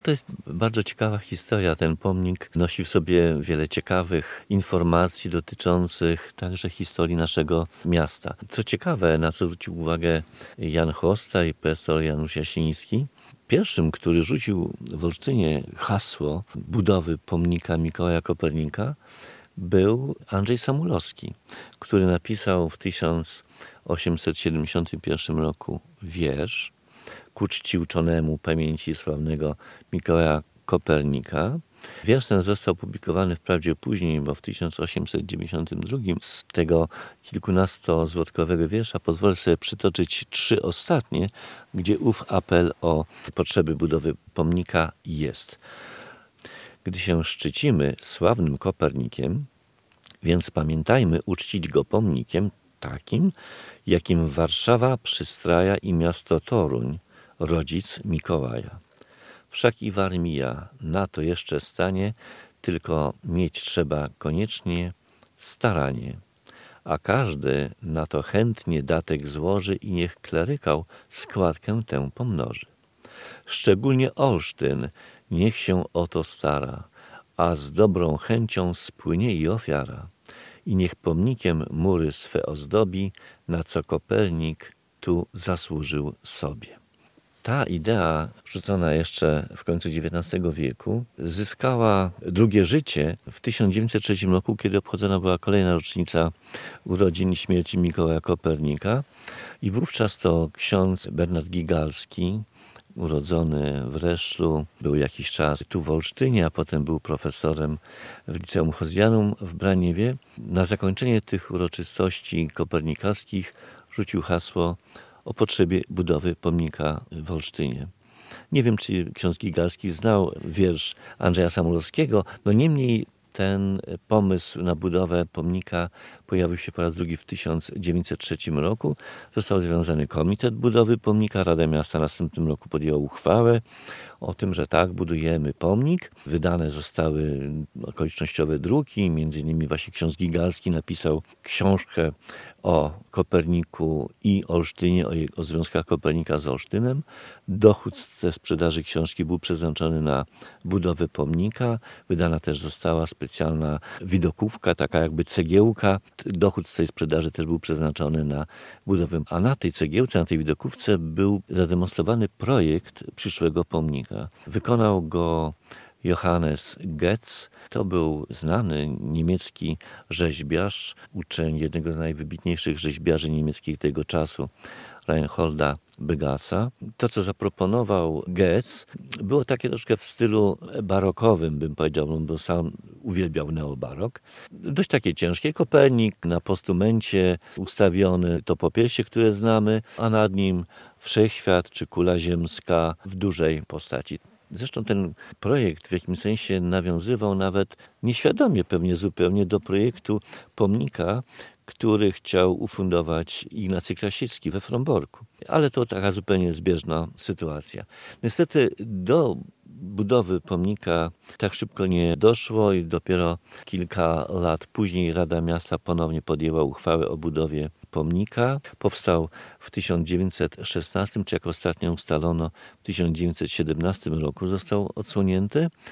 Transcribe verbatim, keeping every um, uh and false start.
To jest bardzo ciekawa historia. Ten pomnik nosi w sobie wiele ciekawych informacji dotyczących także historii naszego miasta. Co ciekawe, na co zwrócił uwagę Jan Chłosta i profesor Janusz Jasiński, pierwszym, który rzucił w Olsztynie hasło budowy pomnika Mikołaja Kopernika, był Andrzej Samulowski, który napisał w tysiąc osiemset siedemdziesiątym pierwszym roku wiersz ku czci uczonemu pamięci sławnego Mikołaja Kopernika. Wiersz ten został opublikowany wprawdzie później, bo w tysiąc osiemset dziewięćdziesiątym drugim z tego kilkunastozłotkowego wiersza pozwolę sobie przytoczyć trzy ostatnie, gdzie ów apel o potrzeby budowy pomnika jest. Gdy się szczycimy sławnym Kopernikiem, więc pamiętajmy uczcić go pomnikiem takim, jakim Warszawa przystraja i miasto Toruń, rodzic Mikołaja. Wszak i Warmia na to jeszcze stanie, tylko mieć trzeba koniecznie staranie. A każdy na to chętnie datek złoży i niech klerykał składkę tę pomnoży. Szczególnie Olsztyn niech się o to stara, a z dobrą chęcią spłynie i ofiara. I niech pomnikiem mury swe ozdobi, na co Kopernik tu zasłużył sobie. Ta idea, rzucona jeszcze w końcu dziewiętnastego wieku, zyskała drugie życie w tysiąc dziewięćset trzecim roku, kiedy obchodzona była kolejna rocznica urodzin i śmierci Mikołaja Kopernika. I wówczas to ksiądz Bernard Gigalski, urodzony w Reszlu, był jakiś czas tu w Olsztynie, a potem był profesorem w Liceum Hozjanum w Braniewie. Na zakończenie tych uroczystości kopernikackich rzucił hasło o potrzebie budowy pomnika w Olsztynie. Nie wiem, czy ksiądz Gigalski znał wiersz Andrzeja Samulowskiego, no niemniej ten pomysł na budowę pomnika pojawił się po raz drugi w tysiąc dziewięćset trzecim roku. Został związany Komitet Budowy Pomnika. Rada Miasta w następnym roku podjęła uchwałę o tym, że tak, budujemy pomnik. Wydane zostały okolicznościowe druki, między innymi właśnie ksiądz Gigalski napisał książkę o Koperniku i Olsztynie, o, o związkach Kopernika z Olsztynem. Dochód ze sprzedaży książki był przeznaczony na budowę pomnika. Wydana też została specjalna widokówka, taka jakby cegiełka. Dochód z tej sprzedaży też był przeznaczony na budowę. A na tej cegiełce, na tej widokówce był zademonstrowany projekt przyszłego pomnika. Wykonał go Johannes Goetz. To był znany niemiecki rzeźbiarz, uczeń jednego z najwybitniejszych rzeźbiarzy niemieckich tego czasu, Reinholda Begasa. To, co zaproponował Goetz, było takie troszkę w stylu barokowym, bym powiedział, bo sam uwielbiał neobarok. Dość takie ciężkie. Kopernik na postumencie ustawiony, to popiersie, które znamy, a nad nim wszechświat czy kula ziemska w dużej postaci. Zresztą ten projekt w jakimś sensie nawiązywał nawet nieświadomie pewnie zupełnie do projektu pomnika, który chciał ufundować Ignacy Krasicki we Fromborku. Ale to taka zupełnie zbieżna sytuacja. Niestety do budowy pomnika tak szybko nie doszło i dopiero kilka lat później Rada Miasta ponownie podjęła uchwałę o budowie pomnika. Powstał w tysiąc dziewięćset szesnastym, czy jak ostatnio ustalono w tysiąc dziewięćset siedemnastym roku został odsłonięty.